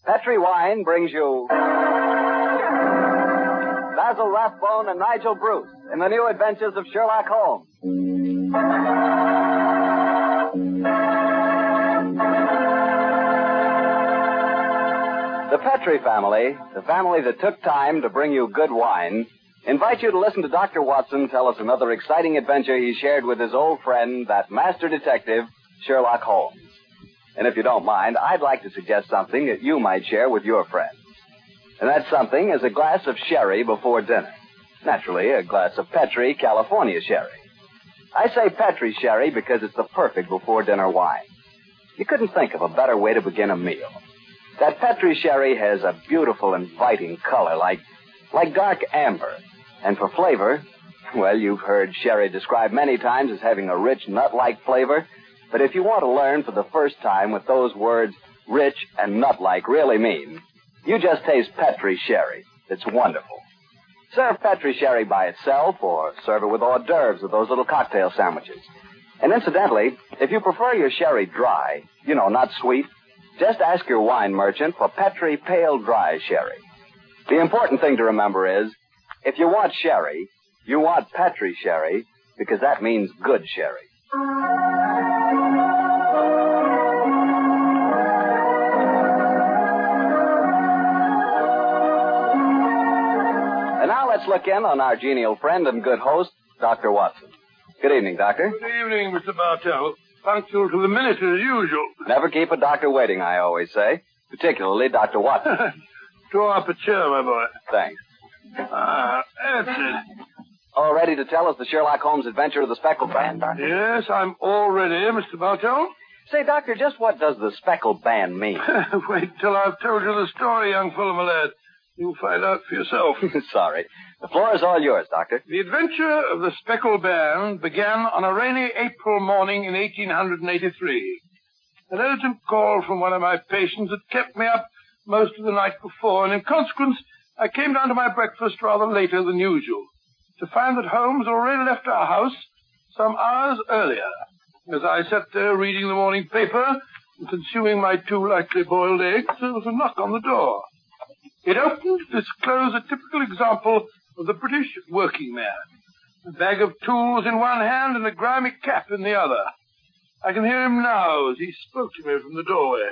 Petri Wine brings you Basil Rathbone and Nigel Bruce in the new adventures of Sherlock Holmes. The Petri family, the family that took time to bring you good wine, invite you to listen to Dr. Watson tell us another exciting adventure he shared with his old friend, that master detective, Sherlock Holmes. And if you don't mind, I'd like to suggest something that you might share with your friends. And that something is a glass of sherry before dinner. Naturally, a glass of Petri California sherry. I say Petri sherry because it's the perfect before-dinner wine. You couldn't think of a better way to begin a meal. That Petri sherry has a beautiful, inviting color, like dark amber. And for flavor, well, you've heard sherry described many times as having a rich, nut-like flavor. But if you want to learn for the first time what those words rich and nut-like really mean, you just taste Petri sherry. It's wonderful. Serve Petri sherry by itself or serve it with hors d'oeuvres or those little cocktail sandwiches. And incidentally, if you prefer your sherry dry, not sweet, just ask your wine merchant for Petri Pale Dry Sherry. The important thing to remember is, if you want sherry, you want Petri sherry, because that means good sherry. And now let's look in on our genial friend and good host, Dr. Watson. Good evening, Doctor. Good evening, Mr. Bartell. Punctual to the minute as usual. Never keep a doctor waiting, I always say. Particularly Dr. Watson. Draw up a chair, my boy. Thanks. That's it. All ready to tell us the Sherlock Holmes adventure of the Speckled Band, Doctor? Yes, I'm all ready, Mr. Bartell. Say, Doctor, just what does the Speckled Band mean? Wait till I've told you the story, young fellow, my lad. You'll find out for yourself. Sorry. The floor is all yours, Doctor. The adventure of the Speckled Band began on a rainy April morning in 1883. An urgent call from one of my patients had kept me up most of the night before, and in consequence, I came down to my breakfast rather later than usual, to find that Holmes had already left our house some hours earlier. As I sat there reading the morning paper and consuming my 2 lightly boiled eggs, there was a knock on the door. It opened to disclose a typical example of the British working man. A bag of tools in one hand and a grimy cap in the other. I can hear him now as he spoke to me from the doorway.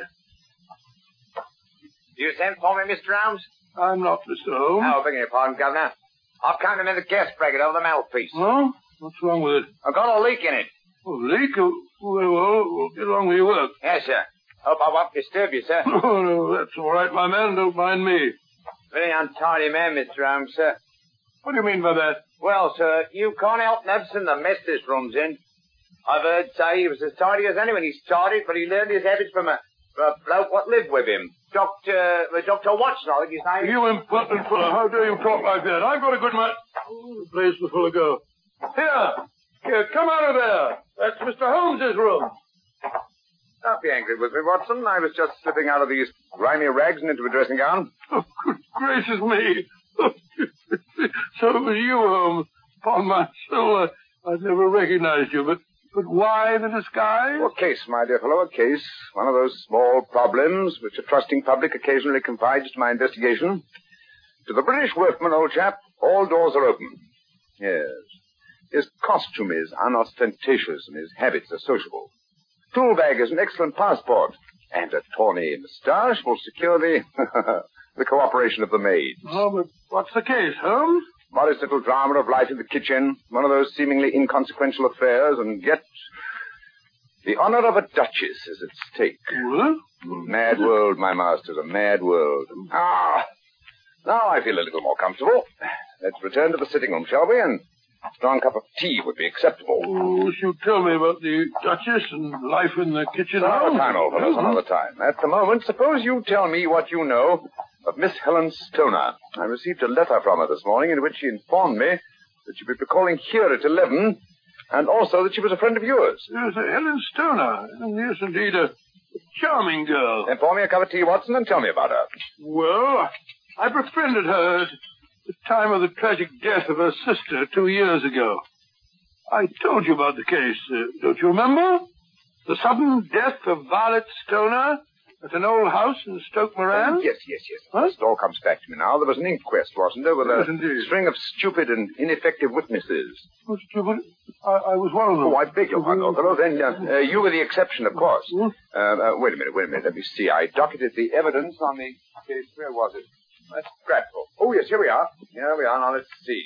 You sent for me, Mr. Holmes? I'm not, Mr. Holmes. Oh, begging your pardon, Governor. I've come in the gas bracket over the mouthpiece. Oh? What's wrong with it? I've got a leak in it. Oh, leak? Oh, well, get along with your work. Yes, sir. Hope I won't disturb you, sir. Oh, no, that's all right, my man. Don't mind me. Very untidy man, Mr. Holmes, sir. What do you mean by that? Well, sir, you can't help noticing the mess this room's in. I've heard say he was as tidy as anyone. He started, but he learned his habits from a bloke what lived with him. Dr. Watson, I think his name. You impertinent fellow. How dare you talk like that? I've got a good man. Oh, the place is full of go. Here, come out of there. That's Mr. Holmes's room. Don't be angry with me, Watson. I was just slipping out of these grimy rags and into a dressing gown. Oh, good gracious me. So it was you, Holmes. Upon my soul, I'd never recognized you, but why the disguise? Oh, a case, my dear fellow, a case. One of those small problems which a trusting public occasionally confides to my investigation. To the British workman, old chap, all doors are open. Yes. His costume is unostentatious and his habits are sociable. Tool bag is an excellent passport, and a tawny moustache will secure the cooperation of the maids. Oh, but what's the case, Holmes? Modest little drama of life in the kitchen, one of those seemingly inconsequential affairs, and yet the honor of a duchess is at stake. What? Mad world, my masters, a mad world. Now I feel a little more comfortable. Let's return to the sitting room, shall we? And a strong cup of tea would be acceptable. Oh, you tell me about the Duchess and life in the kitchen. Another time, old fellows, another time. At the moment, suppose you tell me what you know of Miss Helen Stoner. I received a letter from her this morning in which she informed me that she would be calling here at 11, and also that she was a friend of yours. Yes, Helen Stoner. Yes, indeed, a charming girl. Then pour me a cup of tea, Watson, and tell me about her. Well, I befriended her at the time of the tragic death of her sister 2 years ago. I told you about the case, don't you remember? The sudden death of Violet Stoner, At an old house in Stoke Moran? Yes. Huh? It all comes back to me now. There was an inquest, wasn't there, with Yes, a indeed. string of stupid and ineffective witnesses. Oh, stupid. I was one of them. Oh, I beg your pardon, Othello. Then you were the exception, of course. Hmm? Wait a minute. Let me see. I docketed the evidence on the case. Where was it? That's Stratford. Oh, yes, here we are. Now, let's see.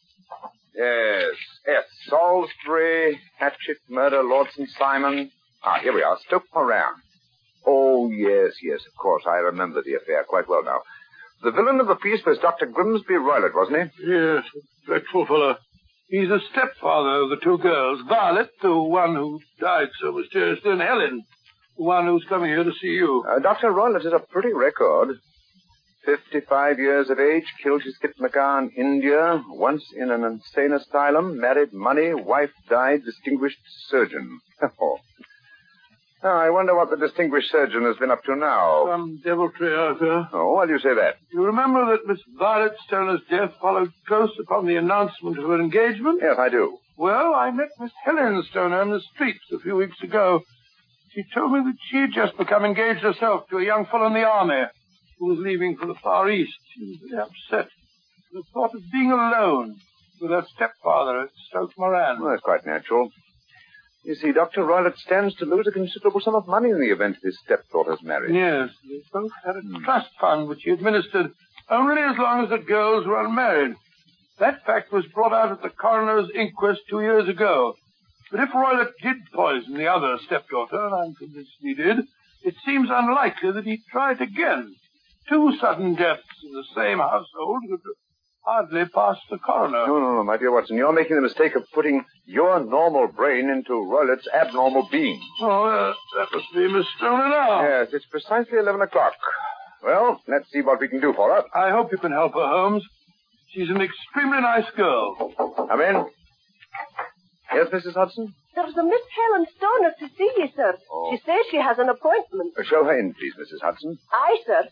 Yes. Salisbury, Hatchet, murder, Lordson, Simon. Here we are. Stoke Moran. Oh, yes, of course. I remember the affair quite well now. The villain of the piece was Dr. Grimsby Roylott, wasn't he? Yes, a dreadful fellow. He's the stepfather of the two girls. Violet, the one who died so mysteriously, and Helen, the one who's coming here to see you. Dr. Roylott is a pretty record. 55 years of age, killed his Kitmagar in India, once in an insane asylum, married, money, wife died, distinguished surgeon. I wonder what the distinguished surgeon has been up to now. Some deviltry, I fear. Oh, why do you say that? You remember that Miss Violet Stoner's death followed close upon the announcement of her engagement? Yes, I do. Well, I met Miss Helen Stoner in the streets a few weeks ago. She told me that she had just become engaged herself to a young fellow in the army who was leaving for the Far East. She was very upset. The thought of being alone with her stepfather at Stoke Moran. Well, that's quite natural. You see, Dr. Roylott stands to lose a considerable sum of money in the event of his stepdaughter's marriage. Yes, they both had a trust fund which he administered only as long as the girls were unmarried. That fact was brought out at the coroner's inquest 2 years ago. But if Roylott did poison the other stepdaughter, and I'm convinced he did, it seems unlikely that he'd try it again. 2 sudden deaths in the same household would hardly pass the coroner. No, my dear Watson. You're making the mistake of putting your normal brain into Roylott's abnormal being. Oh, that must be Miss Stoner now. Yes, it's precisely 11 o'clock. Well, let's see what we can do for her. I hope you can help her, Holmes. She's an extremely nice girl. Come in. Yes, Mrs. Hudson? There's a Miss Helen Stoner to see you, sir. Oh. She says she has an appointment. Show her in, please, Mrs. Hudson. Aye, sir.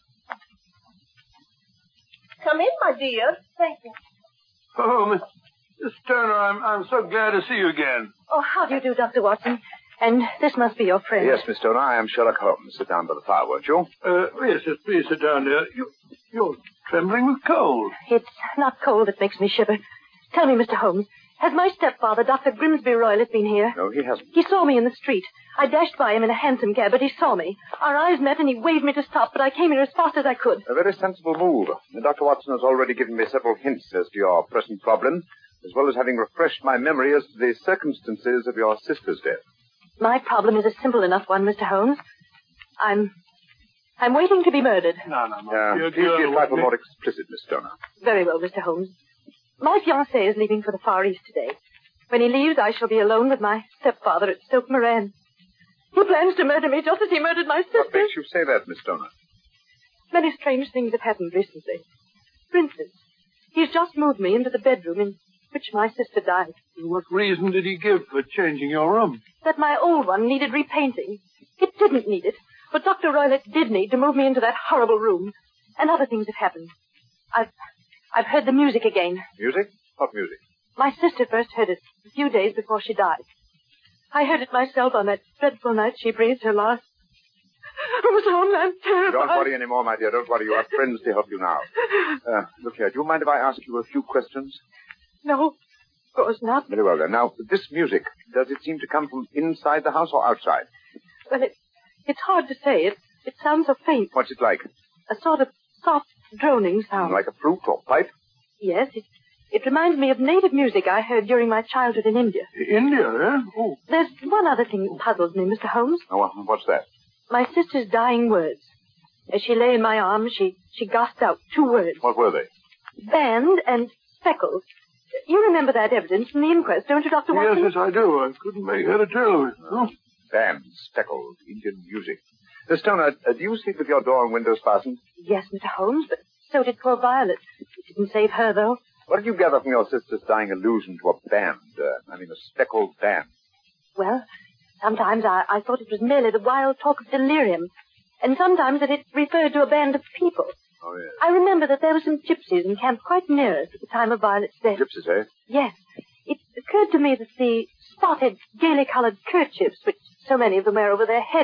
Come in, my dear. Thank you. Oh, Miss Stoner, I'm so glad to see you again. Oh, how do you do, Dr. Watson? And this must be your friend. Yes, Miss Stoner, I am Sherlock Holmes. Sit down by the fire, won't you? Yes, please sit down, dear. You're trembling with cold. It's not cold that makes me shiver. Tell me, Mr. Holmes, has my stepfather, Dr. Grimsby Roylott, been here? No, he hasn't. He saw me in the street. I dashed by him in a hansom cab, but he saw me. Our eyes met and he waved me to stop, but I came here as fast as I could. A very sensible move. Dr. Watson has already given me several hints as to your present problem, as well as having refreshed my memory as to the circumstances of your sister's death. My problem is a simple enough one, Mr. Holmes. I'm waiting to be murdered. No, my dear Please be a girl, trifle more explicit, Miss Stoner. Very well, Mr. Holmes. My fiancé is leaving for the Far East today. When he leaves, I shall be alone with my stepfather at Stoke Moran. He plans to murder me just as he murdered my sister. What makes you say that, Miss Stoner? Many strange things have happened recently. For instance, he's just moved me into the bedroom in which my sister died. What reason did he give for changing your room? That my old one needed repainting. It didn't need it, but Dr. Roylott did need to move me into that horrible room. And other things have happened. I've heard the music again. Music? What music? My sister first heard it a few days before she died. I heard it myself on that dreadful night she breathed her last. Oh, so I'm terrified. Don't worry any more, my dear. Don't worry. You have friends to help you now. Look here. Do you mind if I ask you a few questions? No, of course not. Very well, then. Now, this music, does it seem to come from inside the house or outside? Well, it's hard to say. It sounds so faint. What's it like? A sort of soft, droning sound. Like a flute or pipe? Yes, it reminds me of native music I heard during my childhood in India. India, eh? Oh. There's one other thing that puzzles me, Mr. Holmes. Oh, what's that? My sister's dying words. As she lay in my arms, she gasped out 2 words. What were they? Band and speckles. You remember that evidence from the inquest, don't you, Dr. Watson? Yes, I do. I couldn't make head or tail of it. Oh. Band, speckled, Indian music. Miss Stoner, do you sleep with your door and windows fastened? Yes, Mr. Holmes, but so did poor Violet. It didn't save her, though. What did you gather from your sister's dying allusion to a band? A speckled band? Well, sometimes I thought it was merely the wild talk of delirium, and sometimes that it referred to a band of people. Oh, yes. I remember that there were some gypsies encamped quite near us at the time of Violet's death. Gypsies, eh? Yes. It occurred to me that the spotted, gaily colored kerchiefs, which so many of them wear over their heads,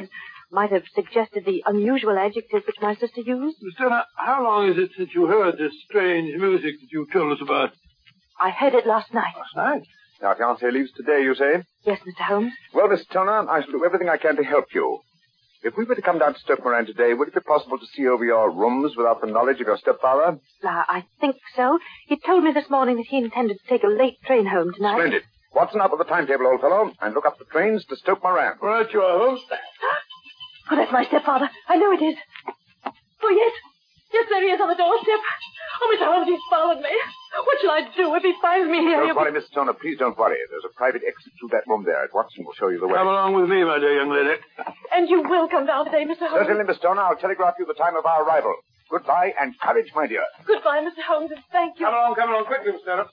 might have suggested the unusual adjectives which my sister used. Miss Turner, how long is it since you heard this strange music that you told us about? I heard it last night. Last night? Our fiancé leaves today, you say? Yes, Mr. Holmes. Well, Miss Turner, I shall do everything I can to help you. If we were to come down to Stoke Moran today, would it be possible to see over your rooms without the knowledge of your stepfather? I think so. He told me this morning that he intended to take a late train home tonight. Splendid. Watson, up with the timetable, old fellow, and look up the trains to Stoke Moran. Right you are, Holmes. Oh, that's my stepfather. I know it is. Oh, yes. Yes, there he is on the doorstep. Oh, Mr. Holmes, he's followed me. What shall I do if he finds me here? Don't worry, Miss Turner. Please don't worry. There's a private exit through that room there. Watson will show you the way. Come along with me, my dear young lady. And you will come down today, Mr. Holmes? Certainly, Miss Turner. I'll telegraph you the time of our arrival. Goodbye and courage, my dear. Goodbye, Mr. Holmes, and thank you. Come along quickly, Miss Turner.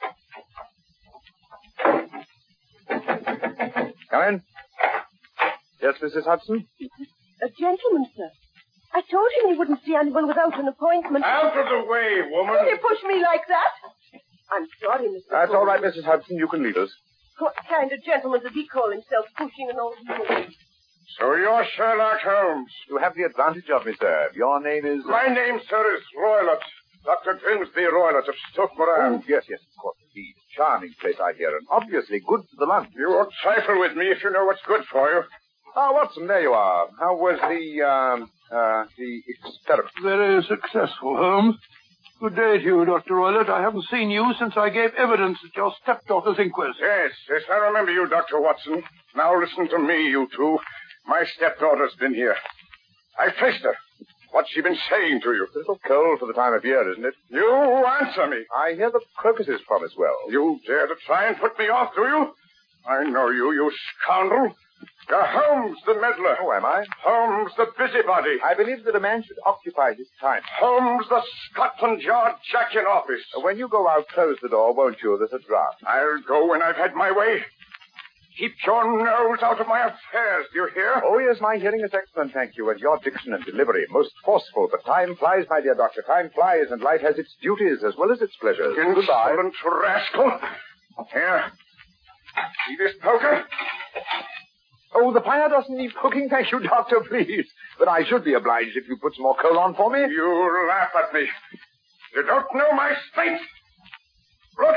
Come in. Yes, Mrs. Hudson? A gentleman, sir. I told him he wouldn't see anyone without an appointment. Out of the way, woman. Don't you push me like that? I'm sorry, Mr. That's all right, Holmes. Mrs. Hudson. You can leave us. What kind of gentleman does he call himself, pushing an old woman? So you're Sherlock Holmes. You have the advantage of me, sir. Your name is... My name, sir, is Roylott. Dr. Grimsby Roylott of Stoke Moran. Oh, yes, of course, indeed. Charming place, I hear, and obviously good for the lunch. You won't trifle with me if you know what's good for you. Ah, Watson, there you are. How was the experiment? Very successful, Holmes. Good day to you, Dr. Roylott. I haven't seen you since I gave evidence at your stepdaughter's inquest. Yes, I remember you, Dr. Watson. Now listen to me, you two. My stepdaughter's been here. I faced her. What's she been saying to you? It's a little cold for the time of year, isn't it? You answer me. I hear the crocuses promise well. You dare to try and put me off, do you? I know you, you scoundrel. You're Holmes, the meddler. Oh, am I? Holmes, the busybody. I believe that a man should occupy his time. Holmes, the Scotland Yard Jack in office. When you go out, close the door, won't you? There's a draft. I'll go when I've had my way. Keep your nose out of my affairs, do you hear? Oh, yes, my hearing is excellent, thank you, and your diction and delivery most forceful. But time flies, my dear doctor. Time flies, and life has its duties as well as its pleasures. Goodbye. Insolent rascal. Here. See this poker? Oh, the fire doesn't need cooking, thank you, doctor, please. But I should be obliged if you put some more coal on for me. You laugh at me. You don't know my strength. Look.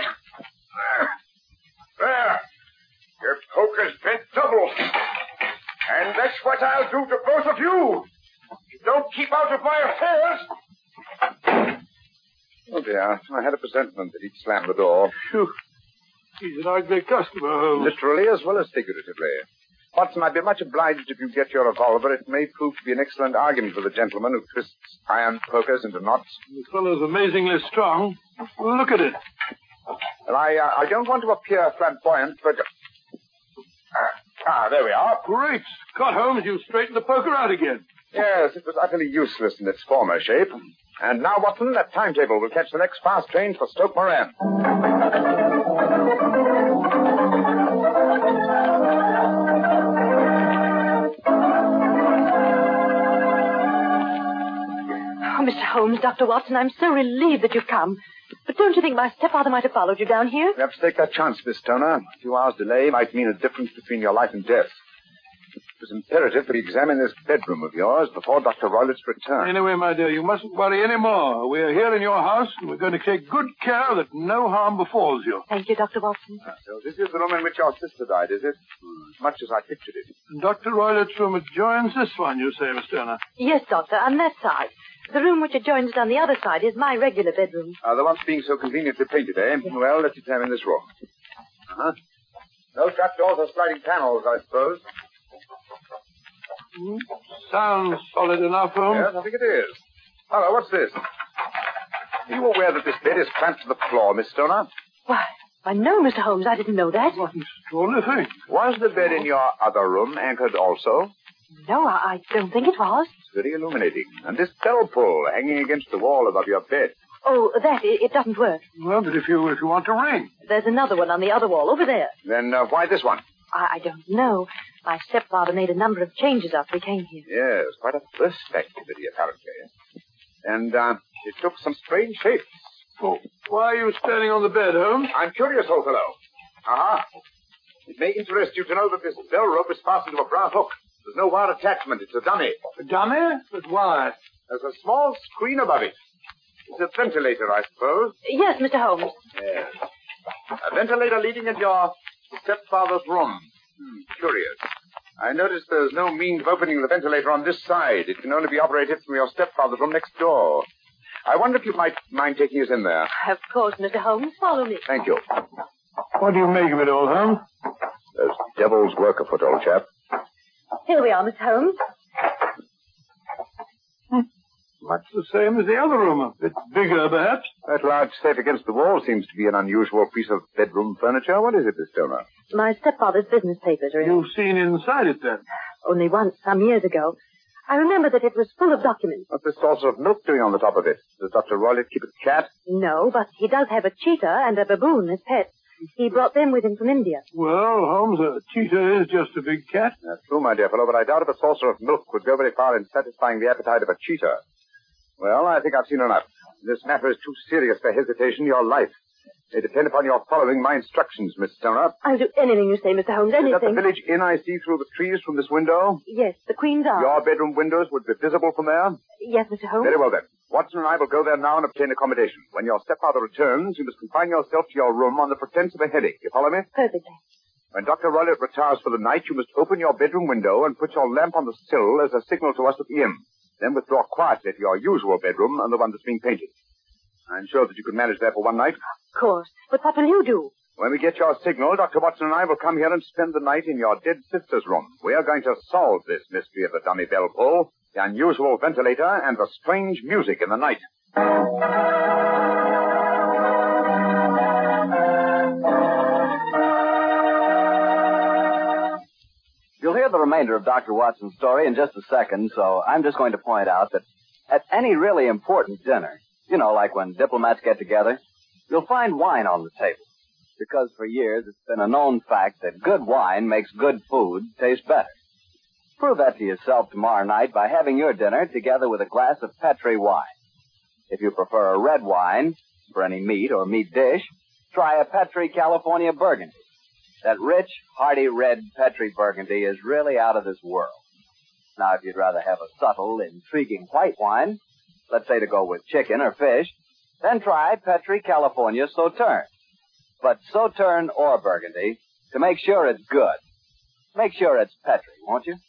There. Your poker's bent double. And that's what I'll do to both of you. You don't keep out of my affairs. Oh, dear. I had a presentiment that he'd slam the door. Phew. He's an ugly customer, Holmes. Literally as well as figuratively. Watson, I'd be much obliged if you get your revolver. It may prove to be an excellent argument for the gentleman who twists iron pokers into knots. The fellow's amazingly strong. Look at it. Well, I don't want to appear flamboyant, but... there we are. Great Scott, Holmes, you straightened the poker out again. Yes, it was utterly useless in its former shape. And now, Watson, that timetable will catch the next fast train for Stoke Moran. Oh, Mr. Holmes, Dr. Watson, I'm so relieved that you've come. But don't you think my stepfather might have followed you down here? You have to take that chance, Miss Turner. A few hours' delay might mean a difference between your life and death. It was imperative that we examine this bedroom of yours before Dr. Roylott's return. Anyway, my dear, you mustn't worry any more. We're here in your house, and we're going to take good care that no harm befalls you. Thank you, Dr. Watson. So this is the room in which your sister died, is it? Much as I pictured it. And Dr. Roylott's room adjoins this one, you say, Miss Turner? Yes, Doctor, on that side. The room which adjoins it on the other side is my regular bedroom. The one being so conveniently painted, eh? Well, let's examine this room. Uh-huh. No trapdoors or sliding panels, I suppose. Sounds solid enough, Holmes. Yes, I think it is. Hello, what's this? Are you aware that this bed is clamped to the floor, Miss Stoner? Why, no, Mr. Holmes, I didn't know that. What an extraordinary thing. Was the bed in your other room anchored also? No, I don't think it was. It's very illuminating. And this bell pull hanging against the wall above your bed. Oh, it doesn't work. Well, but if you want to ring. There's another one on the other wall, over there. Then why this one? I don't know. My stepfather made a number of changes after he came here. Yes, quite a burst activity, apparently. And it took some strange shapes. Oh, why are you standing on the bed, Holmes? I'm curious, old fellow. Uh-huh. It may interest you to know that this bell rope is fastened to a brass hook. There's no wire attachment. It's a dummy. A dummy? But why? There's a small screen above it. It's a ventilator, I suppose. Yes, Mr. Holmes. Yes. A ventilator leading into your stepfather's room. Curious. I noticed there's no means of opening the ventilator on this side. It can only be operated from your stepfather's room next door. I wonder if you might mind taking us in there. Of course, Mr. Holmes. Follow me. Thank you. What do you make of it, old Holmes? There's devil's work afoot, old chap. Here we are, Mr. Holmes. Much the same as the other room. A bit bigger, perhaps. That large safe against the wall seems to be an unusual piece of bedroom furniture. What is it, Miss Stoner? My stepfather's business papers are in it. You've seen inside it, then? Only once, some years ago. I remember that it was full of documents. What's this saucer of milk doing on the top of it? Does Dr. Roylett keep a cat? No, but he does have a cheetah and a baboon as pets. He brought them with him from India. Well, Holmes, a cheetah is just a big cat. That's true, my dear fellow, but I doubt if a saucer of milk would go very far in satisfying the appetite of a cheetah. Well, I think I've seen enough. This matter is too serious for hesitation. Your life may depend upon your following my instructions, Miss Stoner. I'll do anything you say, Mr. Holmes, anything. Is that the village inn I see through the trees from this window? Yes, the Queen's Arms. Your bedroom windows would be visible from there? Yes, Mr. Holmes. Very well, then. Watson and I will go there now and obtain accommodation. When your stepfather returns, you must confine yourself to your room on the pretense of a headache. You follow me? Perfectly. When Dr. Roylett retires for the night, you must open your bedroom window and put your lamp on the sill as a signal to us at the inn. Then withdraw quietly to your usual bedroom and the one that's being painted. I'm sure that you can manage there for one night. Of course. But what will you do? When we get your signal, Dr. Watson and I will come here and spend the night in your dead sister's room. We are going to solve this mystery of the dummy bell pull, the unusual ventilator, and the strange music in the night. You'll hear the remainder of Dr. Watson's story in just a second, so I'm just going to point out that at any really important dinner, you know, like when diplomats get together, you'll find wine on the table. Because for years it's been a known fact that good wine makes good food taste better. Prove that to yourself tomorrow night by having your dinner together with a glass of Petri wine. If you prefer a red wine for any meat or meat dish, try a Petri California Burgundy. That rich, hearty red Petri Burgundy is really out of this world. Now, if you'd rather have a subtle, intriguing white wine, let's say to go with chicken or fish, then try Petri California Sauterne. But Sauterne or Burgundy, to make sure it's good, make sure it's Petri, won't you?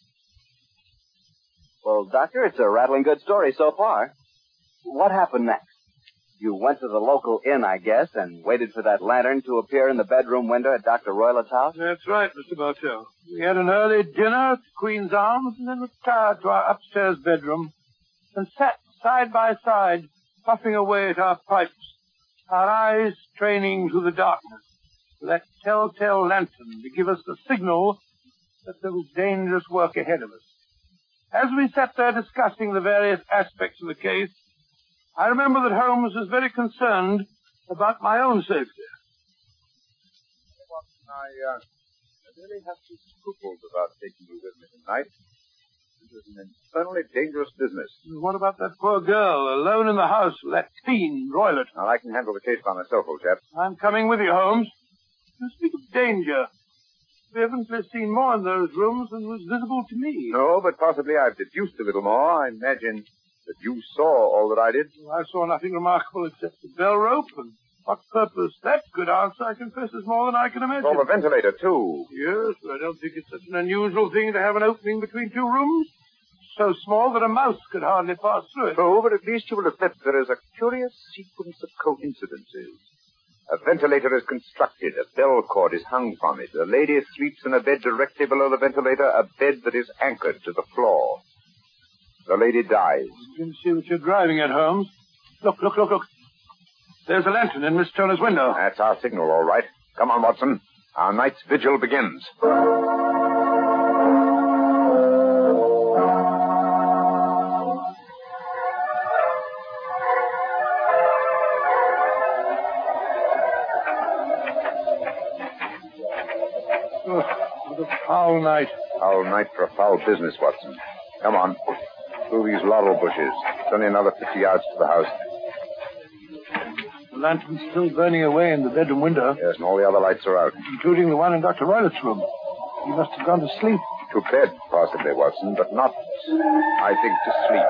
Well, Doctor, it's a rattling good story so far. What happened next? You went to the local inn, I guess, and waited for that lantern to appear in the bedroom window at Dr. Roylett's house? That's right, Mr. Bartell. We had an early dinner at the Queen's Arms and then retired to our upstairs bedroom and sat side by side, puffing away at our pipes, our eyes straining through the darkness for that telltale lantern to give us the signal that there was dangerous work ahead of us. As we sat there discussing the various aspects of the case, I remember that Holmes was very concerned about my own safety. I really have some scruples about taking you with me tonight. This is an infernally dangerous business. What about that poor girl alone in the house with that fiend, Roylett? Now, I can handle the case by myself, old chap. I'm coming with you, Holmes. You speak of danger. We haven't seen more in those rooms than was visible to me. No, but possibly I've deduced a little more. I imagine that you saw all that I did. I saw nothing remarkable except the bell rope, and what purpose that could answer, I confess, is more than I can imagine. Oh, the ventilator, too. Yes, but I don't think it's such an unusual thing to have an opening between two rooms. So small that a mouse could hardly pass through it. True, but at least you will admit there is a curious sequence of coincidences. A ventilator is constructed, a bell cord is hung from it. A lady sleeps in a bed directly below the ventilator, a bed that is anchored to the floor. The lady dies. You can see what you're driving at, Holmes. Look. There's a lantern in Miss Turner's window. That's our signal, all right. Come on, Watson. Our night's vigil begins. What a foul night. Foul night for a foul business, Watson. Come on. Through these laurel bushes. It's only another 50 yards to the house. The lantern's still burning away in the bedroom window. Yes, and all the other lights are out. Including the one in Dr. Roylett's room. He must have gone to sleep. To bed, possibly, Watson, but not, I think, to sleep.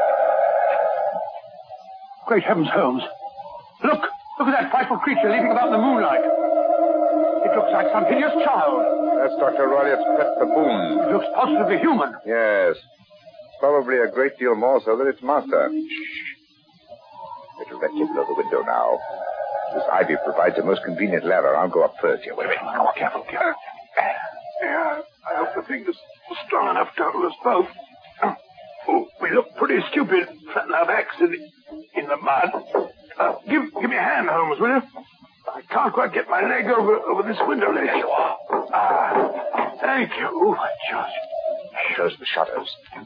Great heavens, Holmes. Look at that frightful creature leaping about in the moonlight. It looks like some hideous child. That's Dr. Roylett's pet baboon. It looks positively human. Yes. Probably a great deal more so than its master. Little wretched below the window now. This ivy provides a most convenient ladder. I'll go up first. Here, wait. Come on, careful. Yeah, I hope the thing is strong enough to hold us both. Oh, we look pretty stupid, flattening our backs in the mud. Give me a hand, Holmes, will you? I can't quite get my leg over this window ledge. There you are. Thank you. Oh, it shows the shutters.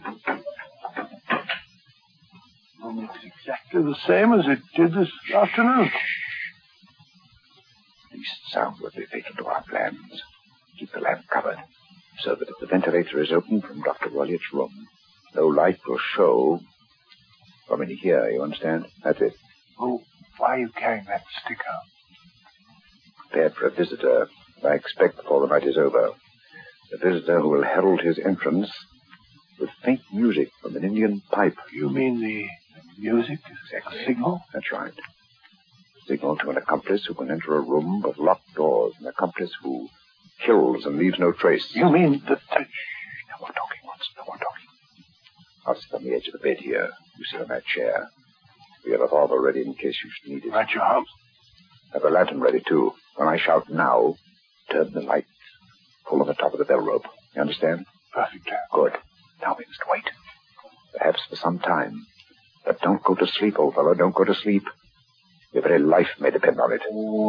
It's exactly the same as it did this afternoon. Least sound would be fatal to our plans. Keep the lamp covered, so that if the ventilator is open from Dr. Roylett's room, no light will show from in here, you understand? That's it. Oh, why are you carrying that sticker? Prepared for a visitor, I expect, before the night is over. A visitor who will herald his entrance with faint music from an Indian pipe. You mean the music? Exactly. Signal? That's right. Signal to an accomplice who can enter a room with locked doors. An accomplice who kills and leaves no trace. You mean that... No more talking, Watson. No more talking. I'll sit on the edge of the bed here. You sit on that chair. We have a revolver ready in case you should need it. Right, your Holmes. Have a lantern ready, too. When I shout now, turn the light full on the top of the bell rope. You understand? Perfect. Good. Now we must wait. Perhaps for some time. But don't go to sleep, old fellow. Don't go to sleep. Your very life may depend on it.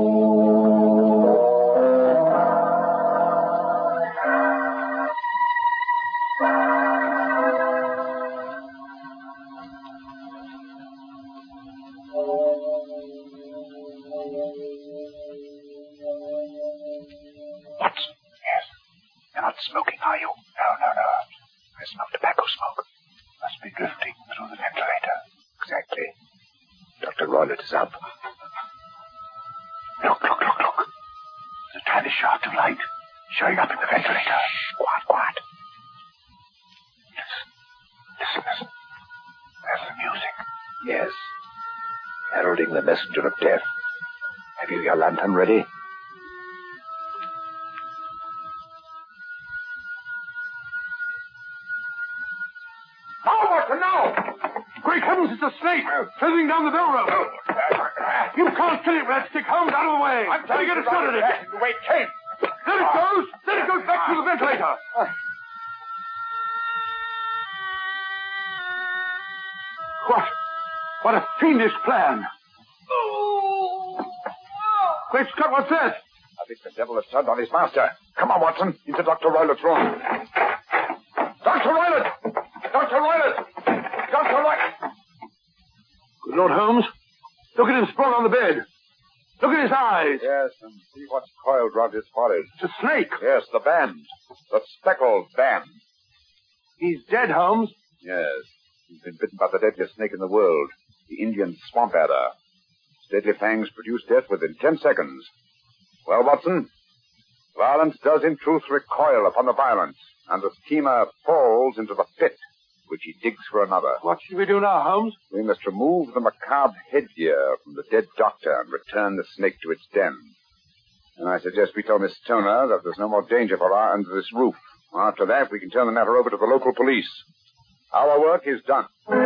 Watson. Yes. You're not smoking, are you? No. I smell tobacco smoke. Must be drifting through the ventilator. Exactly. Dr. Roylett is up. Look. There's a tiny shaft of light showing up in the ventilator. Shh, quiet. Listen. There's the music. Yes. Heralding the messenger of death. Have you your lantern ready? Great heavens, it's a snake! Slithering down the bell rope. You can't kill it with that stick, Holmes. Out of the way. I'm trying to get a shot at it. Wait, Kate. There it goes. Then it goes back through the ventilator. What a fiendish plan. Great Scott, what's that? I think the devil has turned on his master. Come on, Watson. Into Dr. Roylett's room. Dr. Roylett! Good Lord, Holmes. Look at him sprawled on the bed. Look at his eyes. Yes, and see what's coiled round his forehead. It's a snake. Yes, the band. The speckled band. He's dead, Holmes. Yes. He's been bitten by the deadliest snake in the world, the Indian swamp adder. Its deadly fangs produce death within 10 seconds. Well, Watson, violence does in truth recoil upon the violence, and the schemer falls into the pit which he digs for another. What should we do now, Holmes? We must remove the macabre headgear from the dead doctor and return the snake to its den. And I suggest we tell Miss Stoner that there's no more danger for her under this roof. After that, we can turn the matter over to the local police. Our work is done.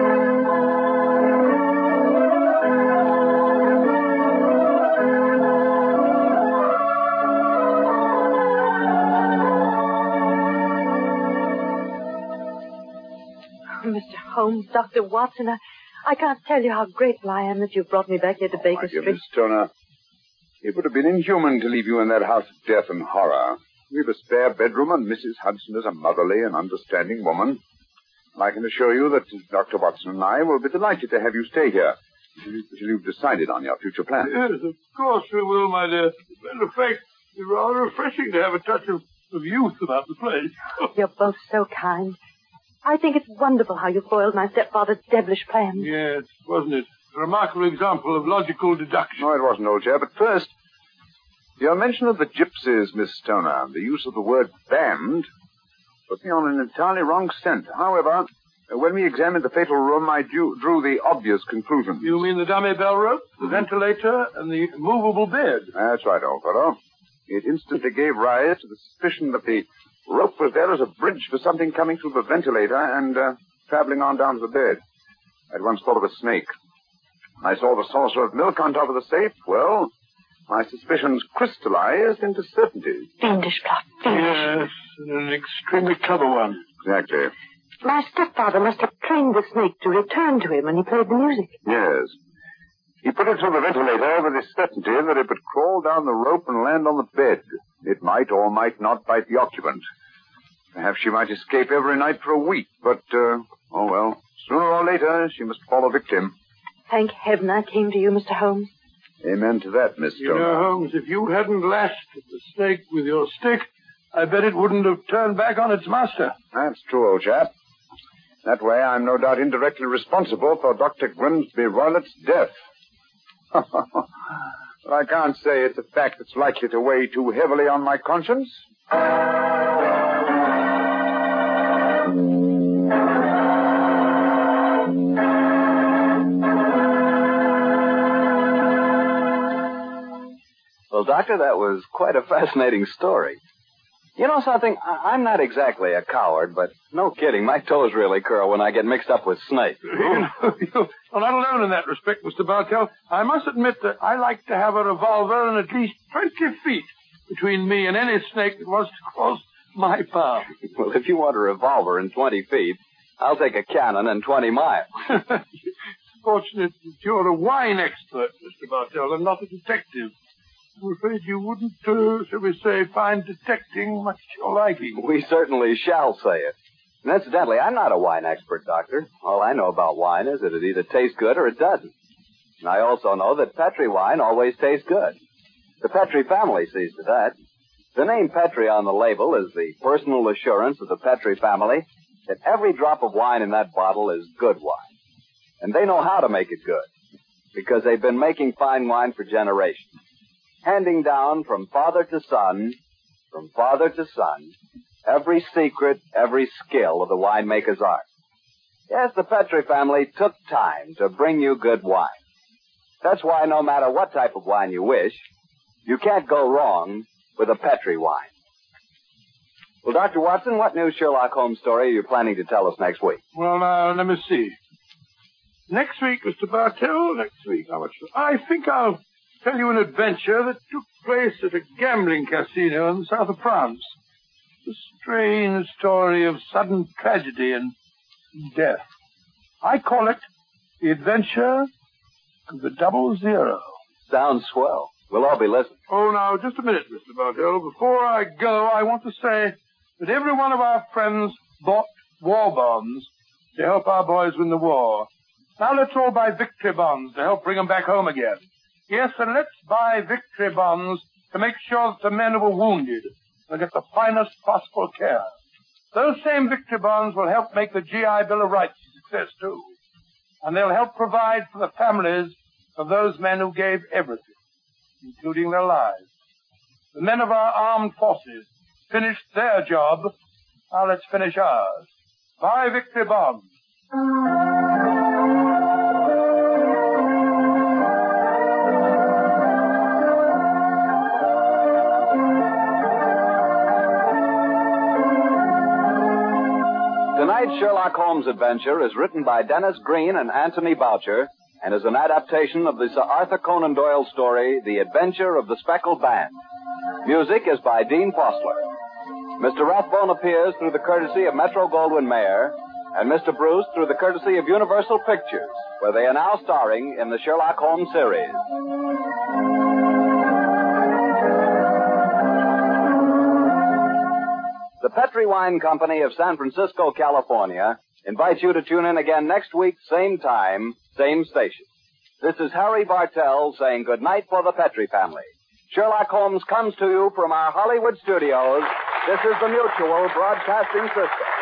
Mr. Holmes, Dr. Watson, I can't tell you how grateful I am that you brought me back here to Baker Street. Miss Stoner, it would have been inhuman to leave you in that house of death and horror. We've a spare bedroom, and Mrs. Hudson is a motherly and understanding woman. And I can assure you that Dr. Watson and I will be delighted to have you stay here until you've decided on your future plans. Yes, of course we will, my dear. As a matter of fact, it's rather refreshing to have a touch of youth about the place. You're both so kind. I think it's wonderful how you foiled my stepfather's devilish plans. Yes, wasn't it? A remarkable example of logical deduction. No, it wasn't, old chap. But first, your mention of the gypsies, Miss Stoner, the use of the word band. put me on an entirely wrong scent. However, when we examined the fatal room, I drew the obvious conclusion. You mean the dummy bell rope, the ventilator, and the movable bed? That's right, old fellow. It instantly gave rise to the suspicion that the rope was there as a bridge for something coming through the ventilator and traveling on down to the bed. I'd once thought of a snake. I saw the saucer of milk on top of the safe. Well, my suspicions crystallized into certainty. Fiendish plot. Yes, an extremely clever one. Exactly. My stepfather must have trained the snake to return to him when he played the music. Yes. He put it through the ventilator with the certainty that it would crawl down the rope and land on the bed. It might or might not bite the occupant. Perhaps she might escape every night for a week, but, oh well, sooner or later she must fall a victim. Thank heaven I came to you, Mr. Holmes. Amen to that, Miss You Stoner. know, Holmes, if you hadn't lashed the snake with your stick, I bet it wouldn't have turned back on its master. That's true, old chap. That way I'm no doubt indirectly responsible for Dr. Grimsby Roylett's death. But I can't say it's a fact that's likely to weigh too heavily on my conscience. Well, Doctor, that was quite a fascinating story. You know something? I'm not exactly a coward, but no kidding, my toes really curl when I get mixed up with snakes. You're not alone in that respect, Mr. Bartell. I must admit that I like to have a revolver and at least 20 feet between me and any snake that wants to cross my path. Well, if you want a revolver and 20 feet, I'll take a cannon and 20 miles. Fortunate that you're a wine expert, Mr. Bartell, and not a detective. I'm afraid you wouldn't, shall we say, find detecting much to your liking. We certainly shall say it. And incidentally, I'm not a wine expert, Doctor. All I know about wine is that it either tastes good or it doesn't. And I also know that Petri wine always tastes good. The Petri family sees to that. The name Petri on the label is the personal assurance of the Petri family that every drop of wine in that bottle is good wine. And they know how to make it good, because they've been making fine wine for generations, handing down from father to son, every secret, every skill of the winemaker's art. Yes, the Petri family took time to bring you good wine. That's why no matter what type of wine you wish, you can't go wrong with a Petri wine. Well, Dr. Watson, what new Sherlock Holmes story are you planning to tell us next week? Well, now, let me see. Next week, Mr. Bartell, I think I'll tell you an adventure that took place at a gambling casino in the south of France. A strange story of sudden tragedy and death. I call it The Adventure of the 00. Sounds swell. We'll all be listening. Oh, now, just a minute, Mr. Bartell. Before I go, I want to say that every one of our friends bought war bonds to help our boys win the war. Now let's all buy victory bonds to help bring them back home again. Yes, and let's buy victory bonds to make sure that the men who were wounded will get the finest possible care. Those same victory bonds will help make the GI Bill of Rights a success, too. And they'll help provide for the families of those men who gave everything, including their lives. The men of our armed forces finished their job. Now let's finish ours. Buy victory bonds. Tonight's Sherlock Holmes adventure is written by Dennis Green and Anthony Boucher and is an adaptation of the Sir Arthur Conan Doyle story, The Adventure of the Speckled Band. Music is by Dean Fostler. Mr. Rathbone appears through the courtesy of Metro-Goldwyn-Mayer, and Mr. Bruce through the courtesy of Universal Pictures, where they are now starring in the Sherlock Holmes series. The Petri Wine Company of San Francisco, California, invites you to tune in again next week, same time, same station. This is Harry Bartell saying goodnight for the Petri family. Sherlock Holmes comes to you from our Hollywood studios. This is the Mutual Broadcasting System.